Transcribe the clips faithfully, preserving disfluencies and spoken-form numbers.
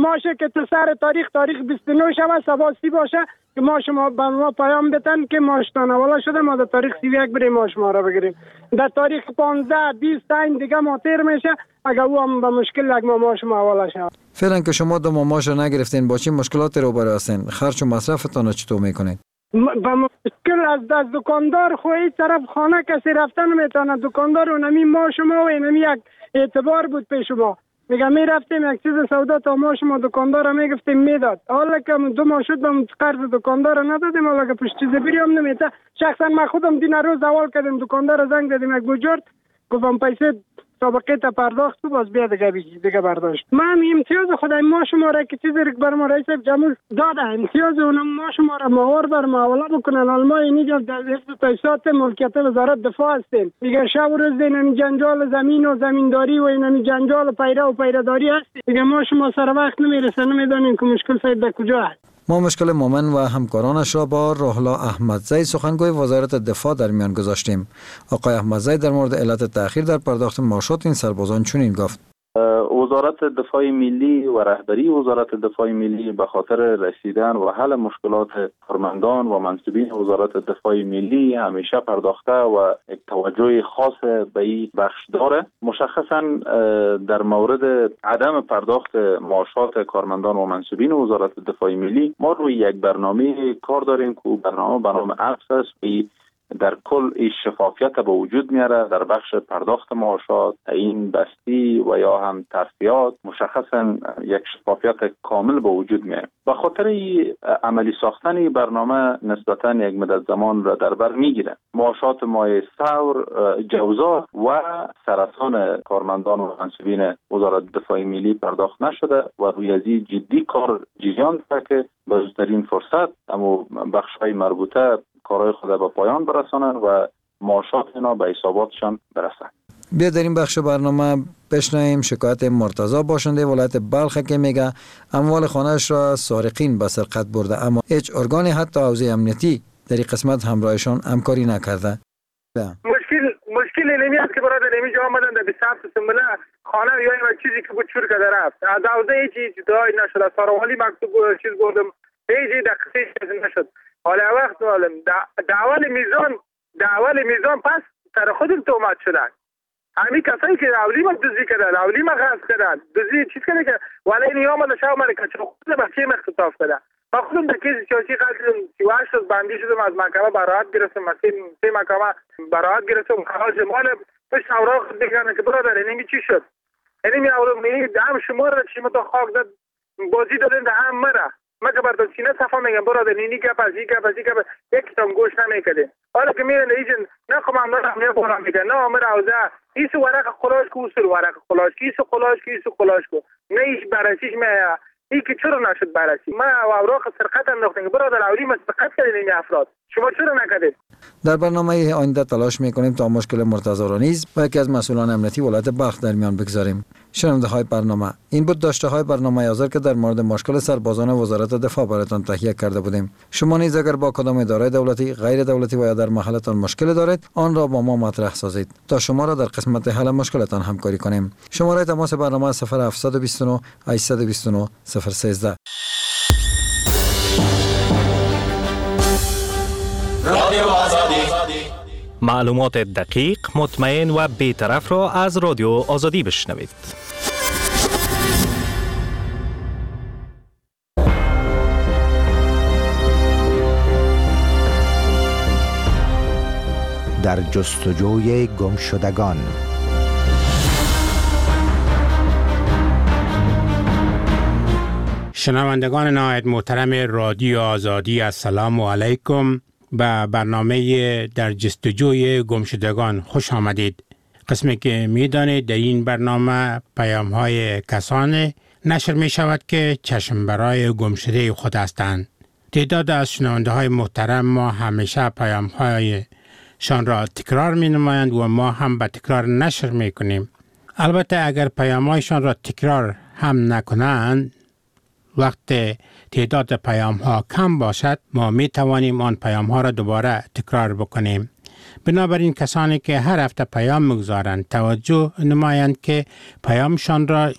ماشه که تو سر تاریخ تاریخ بیست و نه شب سباسی باشه که ما شما به ما پیام بتن که ماشتان اولا شده ما در تاریخ سی و یک بریم ما شما را بگیریم. در تاریخ پانزده بیست این دیگه ما تیر میشه اگر او هم به مشکل لگ ما ما شما اولا شد. فعلا که شما دو ماش نگرفتین با چه مشکلاتی روبرو هستین؟ خرج و مصرفتون چطور میکنین؟ با مشکل از دست دکاندار خوی طرف خانه کسی رفتن میتونه. دکاندار اونمی ما شما و اینمی یک اعتبار بود پیش ما. میگه می رفتیم یک چیز سودا تا ما شما دکاندار میگفتیم میداد. حالا که دو ماه شد به قرض دکاندار ندادیم، حالا که پشت چیز بریم نمیته. شخصا ما خودم دین روز اول کردیم دکاندار زنگ دادیم یک بجورد گفتم پیسه سابقه تا پرداخت تو باز بیا دیگه دیگه برداشت. من امتیاز خدای ما شما را که چیزی بر ما رئیس جمهور داده امتیاز اونم ما شما را ماور بر معامله بکنن. الما اینجا در تاسیسات ملکیت وزارت دفاع هستیم. دیگه شب و روز این جنجال زمین و زمینداری و این جنجال پیرا و پیراداری هست. دیگه ما شما سر وقت نمیرسه نمیدونیم که مشکل سید در کجا است. ما مشکل مومن و همکارانش را با روحلا احمدزی سخنگوی وزارت دفاع در میان گذاشتیم. آقای احمدزی در مورد علت تأخیر در پرداخت معاشات این سربازان چنین گفت: وزارت دفاع ملی و رهبری وزارت دفاع ملی به خاطر رسیدن و حل مشکلات کارمندان و منصبین وزارت دفاع ملی همیشه پرداخته و یک توجه خاص به این بخش داره. مشخصا در مورد عدم پرداخت معاشات کارمندان و منصبین وزارت دفاع ملی ما روی یک برنامه کار داریم که برنامه برنامه عکس است در کل این شفافیت به وجود میاره در بخش پرداخت معاشات، این بستی و یا هم ترفیعات. مشخصا یک شفافیت کامل به وجود میاره. به خاطر عملی ساختن برنامه نسبتا یک مدت زمان را در بر میگیره. معاشات مایه ثور، جوزا و سرطان کارمندان و منصبین وزارت دفاع ملی پرداخت نشده و روی از این جدی کار جریان داره که به زودترین فرصت اما بخش‌های مربوطه کارهای خود به پایان برسانند و معاشات اینا به حساباتشان برسند. بیا در این بخش برنامه بشنویم شکایت مرتضی باشنده ولایت بلخ که میگه اموال خانه‌اش را سارقین به سرقت برده اما هیچ ارگانی حتی حوزه امنیتی در این قسمت همراهشان همکاری نکرده. مشکل مشکل اینمی است که برادر اینجا آمدن در بیست و هفت سنبله خانه یا این چیزی که بود چور کرده رفت. از حوزه هیچ دعایی نشد. ساروالی مکتوب چیز بردم هیچ دقیقی نشد. حالا وقت معلم دعوال میزان دعوال میزان پس سر خودم تومت شدن. همین کسایی که اولی ما دوزی کردن اولی ما غصب کردن دوزی چیز کرده که ولی این یوم من شاو من که خود با چه مختطاف کرده. با خودم در کیس چوسی قتل سی و هشت روز بندی شدم از محکمه براحت گرفتم. مثلا سه محکمه براحت گرفتم. خلاص مال پس اوراق دیگه که برادر اینی چی شد؟ اینی اوراق می هم شما را چی متو خاک داد بازی دادن ده هم مره. ما که بردم سینه صفا میگم برادر نینی که پس یک پس یک یک تام گوش نمیکرده. حالا که میرن ایجن نه کماندار همه بارا میگه نه امر اوزا ایسو ورق خلاص کو سر ورق خلاص کیسو خلاص کیسو خلاص کو نه ایش براسیش میا ای که چرا نشد بررسی ما اوراق سرقت انداختن برادر اولی ما سرقت کردین این افراد شما چرا نکردید؟ در برنامه آینده تلاش میکنیم تا مشکل مرتضی را نیز با یکی از مسئولان امنیتی ولایت بلخ در میان بگذاریم. شنونده های برنامه، این بود داشته های برنامه حاضر که در مورد مشکل سربازان وزارت دفاع براتان تهیه کرده بودیم. شما نیز اگر با کدام اداره دولتی، غیر دولتی و یا در محلتان مشکل دارید آن را با ما مطرح سازید تا شما را در قسمت حل مشکلتان همکاری کنیم. شماره تماس برنامه صفر هفت دو نه هشت دو نه صفر یک سه. رادیو آزادی، معلومات دقیق، مطمئن و بی‌طرف را از رادیو آزادی بشنوید. در جستجوی گمشدگان. شنوندگان نهایت محترم رادیو آزادی، السلام علیکم. به برنامه در جستجوی گمشدگان خوش آمدید. قسمی که می دانید در این برنامه پیام های کسانی نشر می شود که چشم برای گمشده خود هستند. تعداد از شنونده های محترم ما همیشه پیام های شان را تکرار می نمایند و ما هم به تکرار نشر می کنیم. البته اگر پیام هایشان را تکرار هم نکنند، وقت تعداد پیام ها کم باشد ما می توانیم آن پیام ها را دوباره تکرار بکنیم. بنابراین کسانی که هر هفته پیام میگذارند توجه نمایند که پیامشان را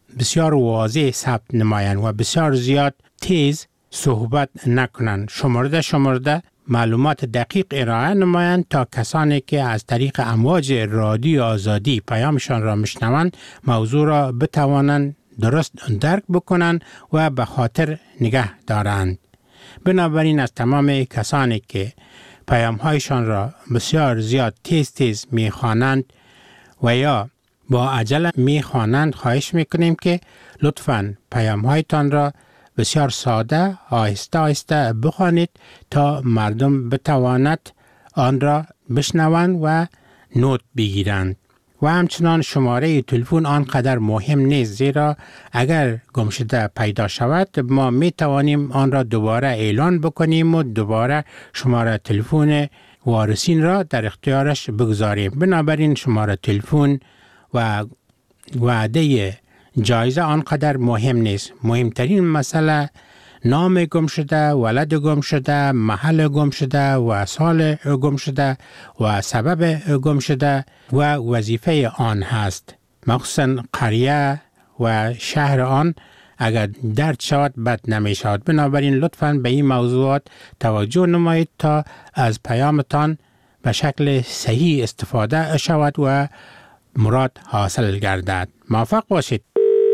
بسیار واضح ثبت نمایند و بسیار زیاد تیز صحبت نکنند. شمرده شمرده معلومات دقیق ارائه نمایند تا کسانی که از طریق امواج رادیو آزادی پیامشان را میشنوند موضوع را بتوانند درست درک بکنند و به خاطر نگه دارند. بنابراین از تمام کسانی که پیام‌هایشان را بسیار زیاد تیز تیز می‌خوانند و یا با عجله می‌خوانند خواهش می‌کنیم که لطفاً پیام‌هایتان را بسیار ساده آهسته آهسته بخوانید تا مردم بتواند آن را بشنوند و نوت بگیرند. و همچنان شماره تلفن آنقدر مهم نیست، زیرا اگر گم شده پیدا شود ما می توانیم آن را دوباره اعلان بکنیم و دوباره شماره تلفن وارثین را در اختیارش بگذاریم. بنابراین شماره تلفن و وعده جایزه آنقدر مهم نیست. مهمترین مسئله نام گم شده، ولد گم شده، محل گم شده و سال گم شده و سبب گم شده و وظیفه آن هست. مخصوصا قریه و شهر آن اگر درد شود بد نمی شود. بنابراین لطفاً به این موضوعات توجه نمایید تا از پیامتان به شکل صحیح استفاده شود و مراد حاصل گردد. موفق باشید.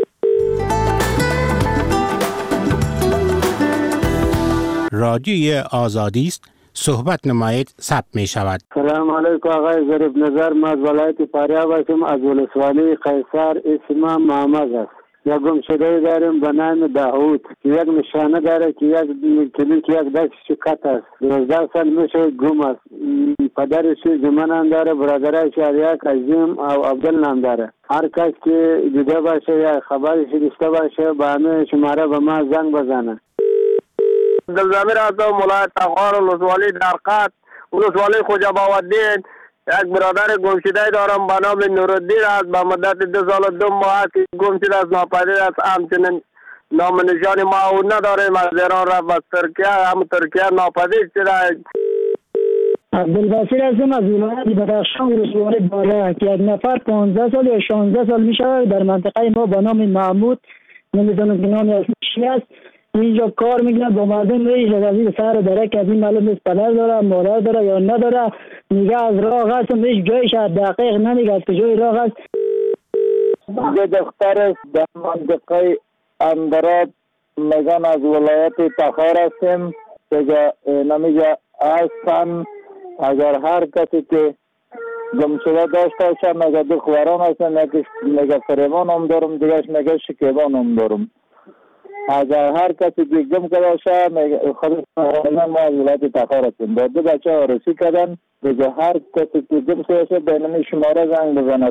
رادیوی آزادی است، صحبت نمایید، ثبت می شود. سلام علیکم آقای ظریف نظر، ما از ولایت فاریاب هستم، از ولسوالی قیصر. اسمم محمد است. یک گم شده داریم به نام داوود که یک نشانه داره که یک کلیک یک دست شکست است. دوازده سال میشه گم است. پدرش زمان هم داره، برادرش یک عظیم او عبدال نام داره. هر کس که دیده باشه یا خبرش داشته باشه با همه شماره به ما زنگ بزنه. دلزمیر هستم، ولایت تخار، ولسوالی درقد، ولسوالی خوجاباودین. یک برادر گم شده دارم به نام نورالدین است. به مدت دو سال و دو ماه است که گم شده است، ناپدید است. همچنین نام نشان ما او نداریم. از ایران رفت به ترکیه، هم ترکیه ناپدید شده. عبدالبصیر هستم از ولایت بدخشان، ولسوالی بالا که یک نفر پانزده سال یا شانزده سال میشه در منطقه ما به نام محمود، نمیدونم که نامی چی است، اینجا کار میکنه با مردم. میشه از این سر داره که از این معلوم نیست پدر داره مادر داره یا نداره. میگه از راه هست، میش جایش دقیق نمیگه از کجای راه هست. به دختر در منطقه اندراب میگن از ولایت تخار هستیم که نمیگه هستن. اگر هر کسی که گم شده داشته باشه میگه دو خواران هستن، یکیش میگه فریبان هم دارم، دیگهش میگه شکیبان هم دارم. اگر هر کسی که گم کرده باشه خودش ما از ولایت تخار هستیم. با دو بچه عروسی کردن دیگه. هر کسی که گم شده باشه بینمی شماره زنگ بزند.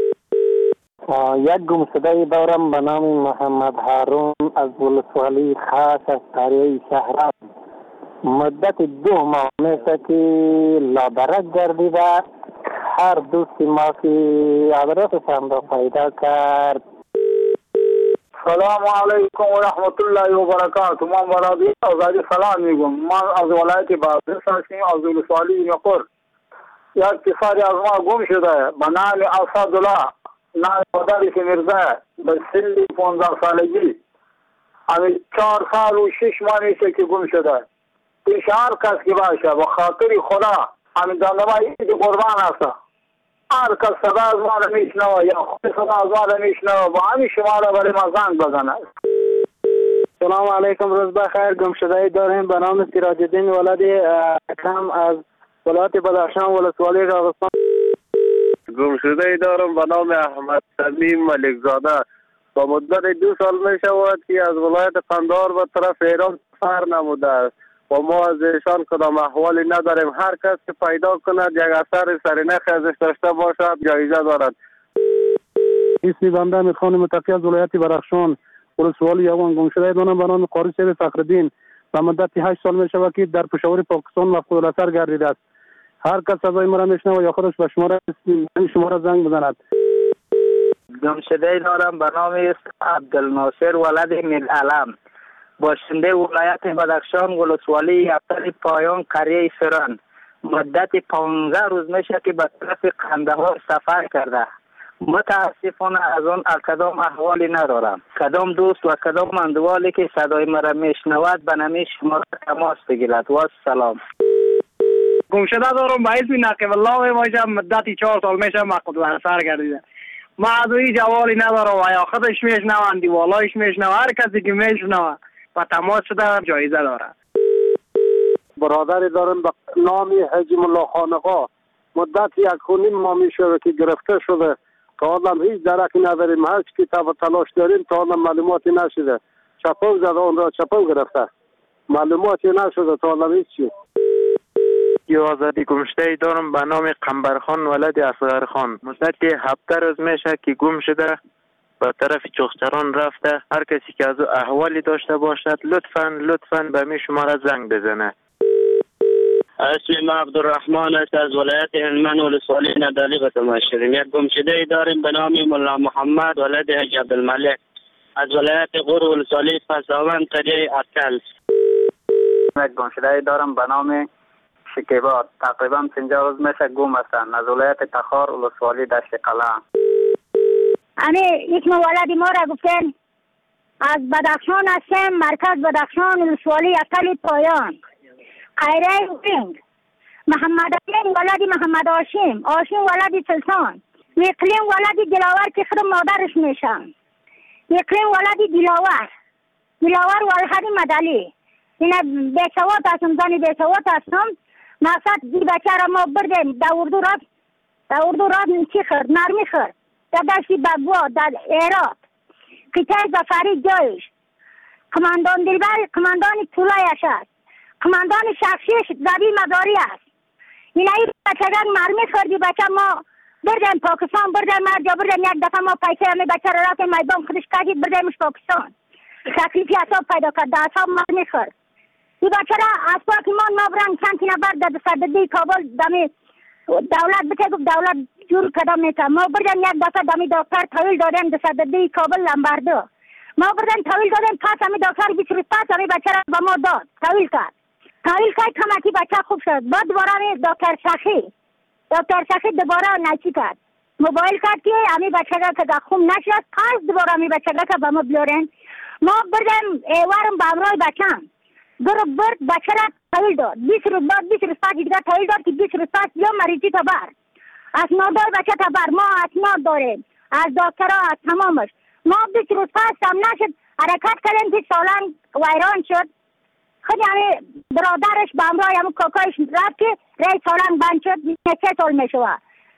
یک گم شده دارم به نام محمد هارون از ولسوالی خاص از قریه شهرام. مدت دو ماه میشه که لادرک گردیده. هر دوستی ما که آدرسشان را پیدا کرد. سلام علیکم و رحمت الله و برکاته. من برادی آزادی سلام میگم. من از ولایت بادغیس هستم، از ولسوالی نقر. یک پسری از ما گم شده به نام اسدالله، نام پدرش میرزا، به سن پانزده سالگی. همین چهار سال و شش ماه میشه که گم شده. پیش هر کس که باشه به خاطر خدا همین دندمای عید قربان هست. هر کس صدا از ما را میشنوه یا خود صدا از ما را میشنوه با همین شما را برای ما زنگ بزنه. سلام علیکم، روز بخیر. گم شده داریم به نام سراج الدین ولد اکرم از ولایت بدخشان، ولسوالی راغستان. گم شده دارم به نام احمد تمیم ملک زاده. با مدت دو سال می شود که از ولایت قندهار به طرف ایران سفر نموده است و ما از ایشان کدام احوالی نداریم. هر کس که پیدا کند یک اثر سرنخ ازش داشته باشد جایزه دارد. اسمی بنده امیر خان متقی از ولایت بدخشان، ولسوالی یوان. گم شده دارم به نام قاری صاحب فخرالدین. به مدت هشت سال می شود که در پشاور پاکستان مفقود الاثر گردیده است. هر کس صدای مرا میشنوه یا خودش به شماره شماره زنگ بزند. گم شده دارم به نام عبدالناصر ولد میرعلم، باشنده ولایت بدخشان، ولسوالی ابتل پایان، قریه سران. مدت پانزده روز میشه که به طرف قندهار سفر کرده متاسفانه از اون کدام احوالی ندارم. کدام دوست و کدام اندوالی که صدای مرا میشنود به نمی شما تماس بگیرد. و سلام. گمشده دارم به اسم نقیب الله باشم. مدتی چهار سال میشه مقصود و سر گردیده. ما از این جوالی ندارم و یا خودش میشنوند دیوالایش میشنوند. هر کسی که میشنوند و تماس شده جایزه دارد. برادری دارم به نام حجم الله خانقا. مدت یک خونیم ما میشه که گرفته شده. تا آدم هیچ درکی نداریم. هر چی کتاب و تلاش داریم تا آدم معلوماتی نشده. چپاو زده اون را چپاو گرفته. معلوماتی نشده تا آدم هیچ چی. یو آزادی گمشته دارم به نام قنبرخان ولد اصغر خان. مدت هفته روز میشه که گم شده. به طرف چخچران رفته. هر کسی که از او احوالی داشته باشد لطفاً لطفاً به می شماره زنگ بزنه. اسم ما عبدالرحمن است از ولایت هلمند ولسوالی ندالی به تماشریم. یک گمشده داریم به نام ملا محمد ولد حج عبدالملک از ولایت غور ولسوالی پساوند قریه اکل. یک گمشده دارم به نام شکیبات. تقریبا پنجاه روز میشه گم هستند از ولایت تخار ولسوالی دشت قلعه. امی یک ولد ما را گفتن از بدخشان هستم. مرکز بدخشان ولسوالی اکل پایان. خیره وینگ محمد علیم ولدی محمد آشیم آشیم ولدی سلطان اقلیم ولدی دلاور که خود مادرش میشن. اقلیم ولدی دلاور دلاور ولدی مدلی. اینه بیسوات هستم زنی بیسوات هستم. مقصد دی بچه را ما بردیم در اردو رفت در اردو رفت چی خرد نرمی خرد در دشتی بگوا در ایراد قطعه زفری جایش کماندان دلبر کماندان طولایش است. کماندان شخصیش زدی مداری است. این ای بچه گر مرمی خوردی بچه ما بردیم پاکستان بردیم مرجا بردیم یک دفعه ما پیسه همی بچه را رفتیم میدان خودش کردید بردیمش پاکستان. تکلیفی اصاب پیدا کرد در اصاب مرمی خورد. این بچه را از پاکیمان ما برن چند تی نفر در صددی کابل دمی دولت بچه گفت دولت جور کدام میتر. ما بردیم یک دفعه دمی دکتر طویل دادیم در صددی کابل لنبردو. ما بردیم طویل دادیم پس همی دکتر بیچ روز پس همی بچه را به ما داد طویل کرد. تحویل کرد کمکی بچه خوب شد. بعد دوباره دکتر شخی دکتر شخی دوباره نچی کرد. موبایل کرد که امی بچه که خوب نشد پس دوباره امی بچه که به ما بیارن. ما بردیم ایوارم به امرای بچم برو برد بچه را تحویل داد. بیس روز بعد بیس روز پس دیگر تحویل داد که بیس روز پس بیا مریضی تبر اسناد دار بچه تبر. ما اسناد داریم از دکتر از تمامش. ما بیس روز پس هم نشد حرکت کردیم که سالان ویران شد. خیلی همه برادرش به همراه همه کاکایش رفت که رای سالنگ بند شد. سه سال می شود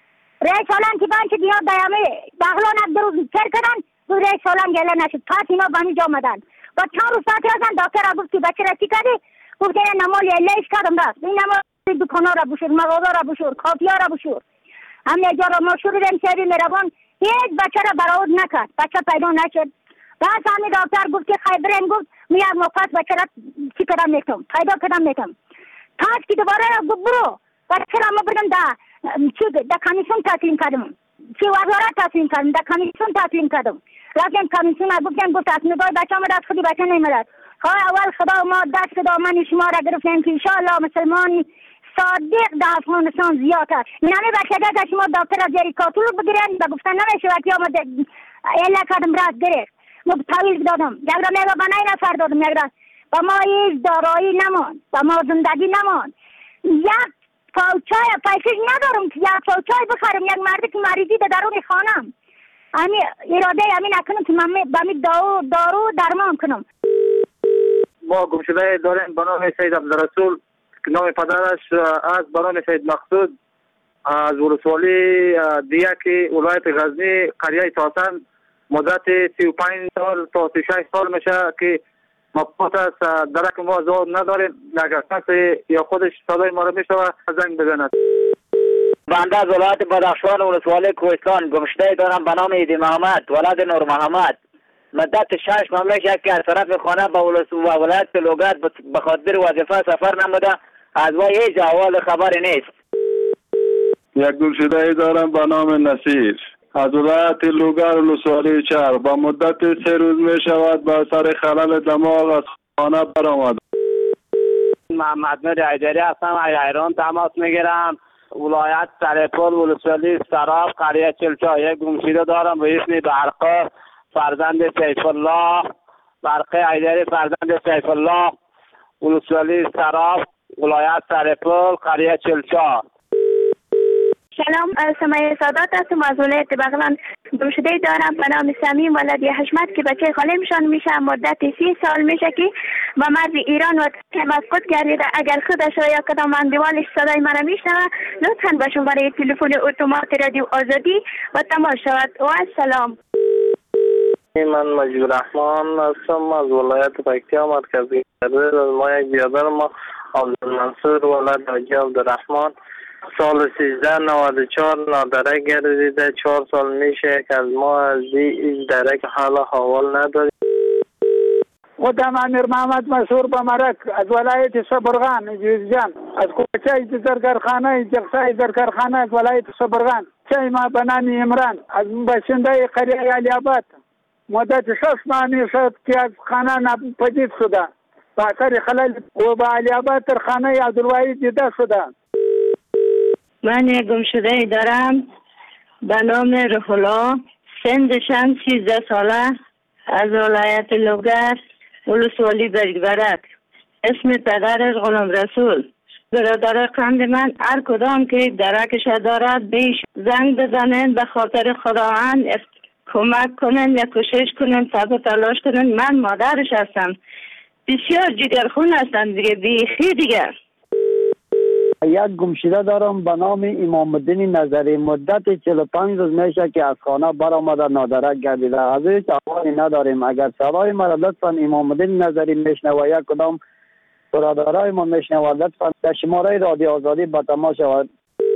رای سالنگ که بند شد. اینا در همه بغلان هم دو روز سر کردن دو رای سالنگ گله نشد. پس اینا به همین جا آمدن و چند روز ساعت رفتن دکتر را گفت که بچه را چی کردی؟ گفت این نمال لیش کردم رفت. این نمال دکانا را بشور مغازه را بشور کافیا را بشور همه جا را ما شروعیم سری میروان هیچ بچه را برآورد نکرد. بچه پیدا نشد. بعد همین دکتر گفت که خیبرین گفت میام مفت بچه را چی کردم میتونم پیدا کردم میتونم. پس که دوباره گفت برو بچه را ما بردم در چی در کمیسیون تسلیم کردم. چی وزارت تسلیم کردم در کمیسیون تسلیم کردم. رفتم کمیسیون گفتم گفت تصمیمگاه بچه آمد از خودی بچه نیمدد. های اول خدا ما دست دامن شما را گرفتیم که انشاءالله مسلمان صادق در افغانستان زیاد است. این همه بچه که شما دکتر از زیر کاتول بگیرن و گفتن نمیشه وقتی آمد اله کردم رد گرفت. ما تحویل دادم. یک را میگه به نه نفر دادم. یک را با ما هیچ دارایی نمان با ما زندگی نمان. یک پاوچای پیسش ندارم که یک پاوچای بخرم. یک مردی که مریضی در درون خانم امی اراده امی نکنم که من با می دارو دارو درمان کنم. ما گمشده داریم به نام سید عبدالرسول که نام پدرش از به نام سید مقصود از ولسوالی دیگه ولایت غزنی قریه تاسن. مدت سی و پنج سال تا سی و شش سال میشه که مبهوت است. درک ما زود نداریم. اگر کسی یا خودش صدای ما رو میشنوه زنگ بزند. بنده از ولایت بدخشان ولسوالی کوهستان گمشده دارم به نام ایدی محمد ولد نور محمد. مدت شش ماه میشه که از طرف خانه به ولایت لوگرد به خاطر وظیفه سفر نموده. از وی هیچ احوال خبری نیست. یک گمشده دارم به نام نصیر از ولایت لوگر ولسوالی چهار. با مدت سه روز می شود با سر خلل دماغ از خانه برآمد. محمد نور ایدری هستم. از ایران تماس میگیرم. ولایت سرپل ولسوالی سراب قریه چلچا. یک گمشده دارم به اسم برقه فرزند سیف الله، برقه ایدری فرزند سیف الله، ولسوالی سراب ولایت سرپل قریه چلچا. سلام، سمیه سادات هستم از ولایت بغلان. گمشده دارم به نام سمیم ولدی حشمت که بچه خالمشان میشه. مدت سی سال میشه که با مرز ایران و مفقود گردیده. اگر خودش را یا کدام اندوالش صدای من میشنوه لطفا به شماره تلفن اتومات رادیو آزادی و تماس شود. و السلام. من مجید رحمان هستم از ولایت پکتیا مرکزی. از ما یک بیادر ما عبدالمنصور ولد حاجی عبدالرحمن سال سیزده نود و چهار نادرک گردیده. چهار سال میشه که از ما از این درک حالا حوال نداریم. خودم امیر محمد مسعود بمرک از ولایت صبرغان جوزجان، از کوچه زرگرخانه جلسه زرگرخانه از ولایت صبرغان. چه ما بنامی عمران از باشنده قریه علی آباد. مدت شش ماه میشد که از خانه ناپدید شده. با اثر خلل و با علی آباد در خانه عبدالواحد دیده شده. من یک گمشده دارم به نام روح الله، سنشم سیزده ساله، از ولایت لوگر ولسوالی برگبرک. اسم پدرش غلام رسول. برادر قند من هر کدام که درکش دارد بیش زنگ بزنن، به خاطر خداوند کمک کنن یا کوشش کنن تا تلاش کنن. من مادرش هستم، بسیار جگرخون هستم دیگه، بیخی دیگه. یک گمشده دارم به نام امام الدین نظری. مدت چهل و پنج روز میشه که از خانه برآمده نادرک گردیده. از هیچ احوالی نداریم. اگر صدای مرا لطفا امام الدین نظری میشنوه یا کدام برادرای ما میشنوه لطفا در شماره رادیو آزادی به تماس شود.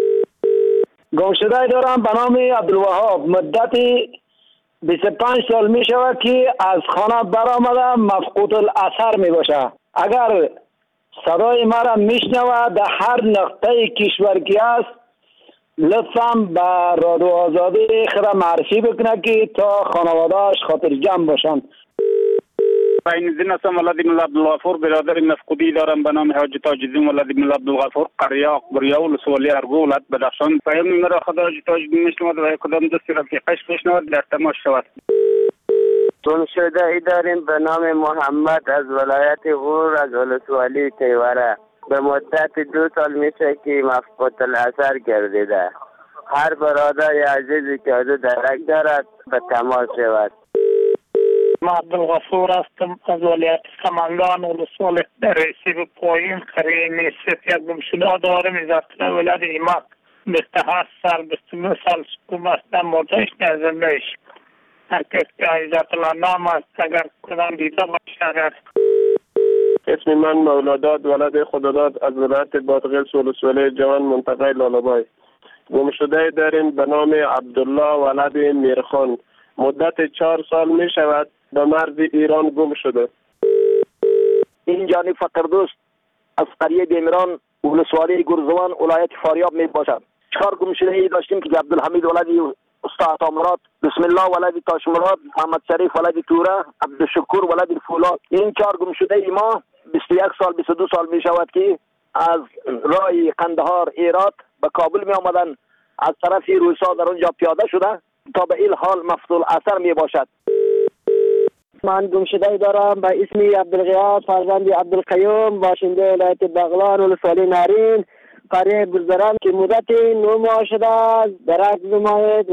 گمشده دارم به نام عبدالوهاب. مدت بیست و پنج سال می شود که از خانه برآمده مفقود الاثر می باشه. اگر صدای مرا میشنوه در هر نقطه کشور که است لطفا به رادیو آزادی خدا معرفی بکنه که تا خانواده‌اش خاطر جمع باشند. عین الدین هستم ولد ملا عبدالغفور. برادر مفقودی دارم به نام حاج تاج الدین ولد ملا عبدالغفور قریه اقبریا ولسوالی ارگو ولایت بدخشان. پیام مرا خدا حاج تاج الدین میشنود و کدام دوستی رفیقش میشنود در تماس شود. گمشده ای داریم به نام محمد از ولایت غور از ولسوالی تیوره. به مدت دو سال میشه که مفقود الاثر گردیده. هر برادر عزیزی که از درک دارد به تماس شود. ما عبدالغفور هستم از ولایت سمنگان ولسوالی در رسیب پایین قریه نیست. یک گمشده داریم از ولایت ایماق. بیست و هشت سال بیست و نه سال سکوم هستم. مردش نزندهش هر کس که عزت الله نام است اگر کدام دیده باشه. اگر اسم من مولاداد ولد خداداد از ولایت بادغیس ولسوالی جوان منطقه لالابای. گمشده داریم به نام عبدالله ولد میرخان. مدت چهار سال می شود به مرز ایران گم شده. این جانی فقردوست از قریه بیمران ولسوالی گرزوان ولایت فاریاب می باشد. چهار گمشده ای داشتیم که عبدالحمید ولدی استاد مراد، بسم الله ولدی تاش مراد، محمد شریف ولدی توره، عبدالشکور ولدی فولاد. این چهار گمشده ای ما بیست و یک سال بیست و دو سال می شود که از راه قندهار ایرات به کابل می آمدن. از طرف روسا در اونجا پیاده شده تا به این حال مفقود الاثر می باشد. من گمشده دارم به اسم عبدالغیاث فرزند عبدالقیوم باشنده ولایت بغلان ولسوالی نارین قریه گلزران که مدت نه ماه شده است. درک نمایید.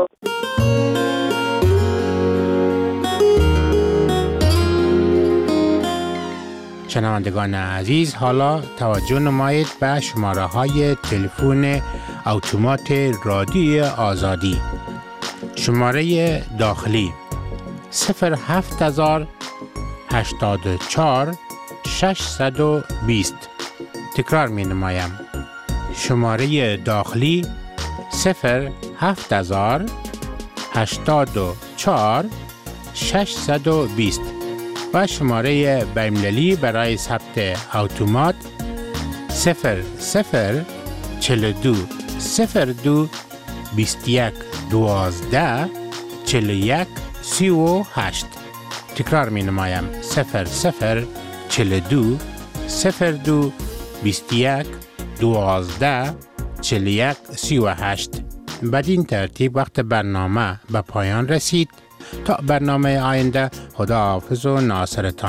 شنوندگان عزیز، حالا توجه نمایید به شماره های تلفن اتومات رادیو آزادی. شماره داخلی صفر هفت هزار هشتاد و چهار ششصد و بیست. تکرار می نمایم. شماره داخلی صفر هفت هزار هشتاد و چهار ششصد و بیست و شماره بین‌المللی برای ثبت اتومات صفر صفر چهل و دو صفر دو بیست و یک دوازده چهل و یک سی و هشت. تکرار می نمایم. صفر صفر چهل و دو صفر دو بیست و یک دوازده چهل و یک سی و هشت. بدین ترتیب وقت برنامه به پایان رسید. تا برنامه آینده، خدا حافظ و ناصرتان.